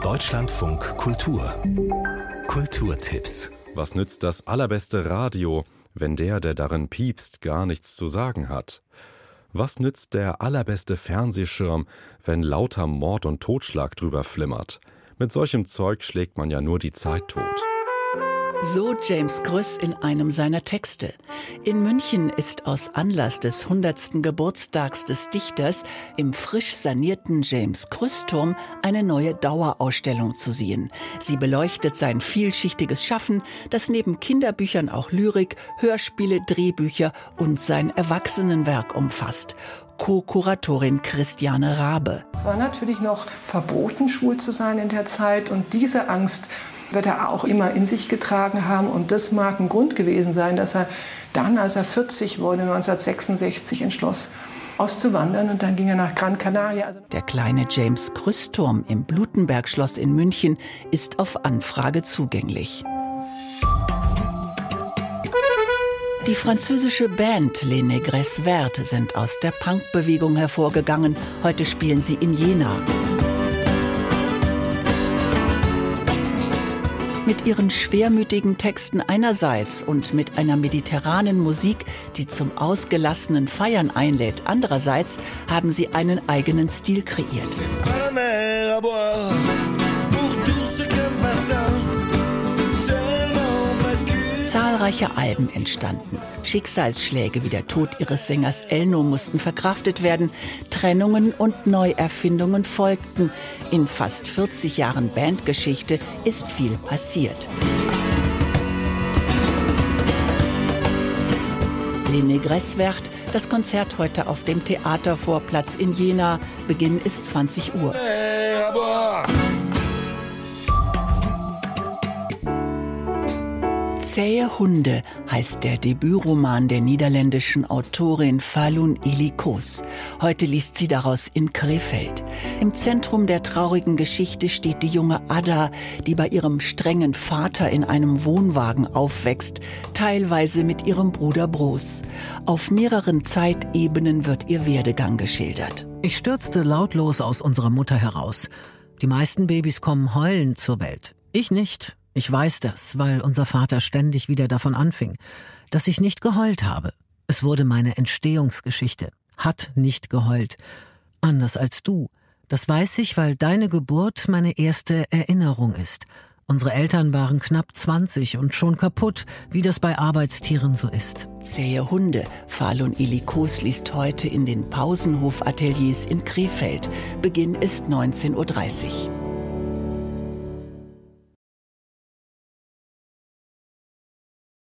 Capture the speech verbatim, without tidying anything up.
Deutschlandfunk Kultur. Kulturtipps. Was nützt das allerbeste Radio, wenn der, der darin piepst, gar nichts zu sagen hat? Was nützt der allerbeste Fernsehschirm, wenn lauter Mord und Totschlag drüber flimmert? Mit solchem Zeug schlägt man ja nur die Zeit tot. So James Krüss in einem seiner Texte. In München ist aus Anlass des hundertsten Geburtstags des Dichters im frisch sanierten James-Krüss-Turm eine neue Dauerausstellung zu sehen. Sie beleuchtet sein vielschichtiges Schaffen, das neben Kinderbüchern auch Lyrik, Hörspiele, Drehbücher und sein Erwachsenenwerk umfasst. Co-Kuratorin Christiane Rabe. Es war natürlich noch verboten, schwul zu sein in der Zeit, und diese Angst wird er auch immer in sich getragen haben, und das mag ein Grund gewesen sein, dass er dann, als er vierzig wurde, neunzehnhundertsechsundsechzig entschloss, auszuwandern, und dann ging er nach Gran Canaria. Der kleine James-Krüss-Turm im Blutenberg-Schloss in München ist auf Anfrage zugänglich. Die französische Band Les Négresses Vertes sind aus der Punkbewegung hervorgegangen. Heute spielen sie in Jena. Mit ihren schwermütigen Texten einerseits und mit einer mediterranen Musik, die zum ausgelassenen Feiern einlädt, andererseits haben sie einen eigenen Stil kreiert. Zahlreiche Alben entstanden. Schicksalsschläge wie der Tod ihres Sängers Elno mussten verkraftet werden. Trennungen und Neuerfindungen folgten. In fast vierzig Jahren Bandgeschichte ist viel passiert. Les Négresses Vertes, das Konzert heute auf dem Theatervorplatz in Jena. Beginn ist zwanzig Uhr. Zähe Hunde heißt der Debütroman der niederländischen Autorin Falun Ilikos. Heute liest sie daraus in Krefeld. Im Zentrum der traurigen Geschichte steht die junge Ada, die bei ihrem strengen Vater in einem Wohnwagen aufwächst, teilweise mit ihrem Bruder Broos. Auf mehreren Zeitebenen wird ihr Werdegang geschildert. Ich stürzte lautlos aus unserer Mutter heraus. Die meisten Babys kommen heulend zur Welt. Ich nicht. Ich weiß das, weil unser Vater ständig wieder davon anfing, dass ich nicht geheult habe. Es wurde meine Entstehungsgeschichte. Hat nicht geheult. Anders als du. Das weiß ich, weil deine Geburt meine erste Erinnerung ist. Unsere Eltern waren knapp zwanzig und schon kaputt, wie das bei Arbeitstieren so ist. Zähe Hunde. Falun Ilikos liest heute in den Pausenhof-Ateliers in Krefeld. Beginn ist neunzehn Uhr dreißig.